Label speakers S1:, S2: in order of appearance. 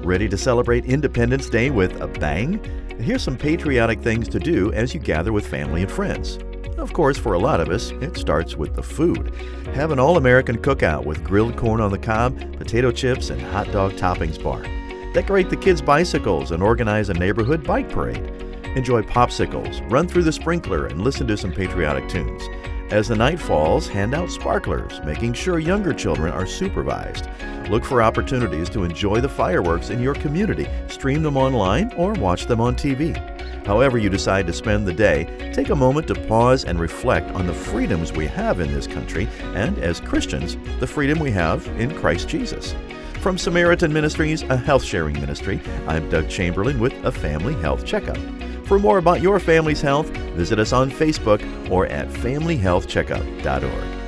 S1: Ready to celebrate Independence Day with a bang? Here's some patriotic things to do as you gather with family and friends. Of course, for a lot of us, it starts with the food. Have an all-American cookout with grilled corn on the cob, potato chips, and hot dog toppings bar. Decorate the kids' bicycles and organize a neighborhood bike parade. Enjoy popsicles, run through the sprinkler, and listen to some patriotic tunes. As the night falls, hand out sparklers, making sure younger children are supervised. Look for opportunities to enjoy the fireworks in your community, stream them online, or watch them on TV. However you decide to spend the day, take a moment to pause and reflect on the freedoms we have in this country and, as Christians, the freedom we have in Christ Jesus. From Samaritan Ministries, a health-sharing ministry, I'm Doug Chamberlain with a Family Health Checkup. For more about your family's health, visit us on Facebook or at familyhealthcheckup.org.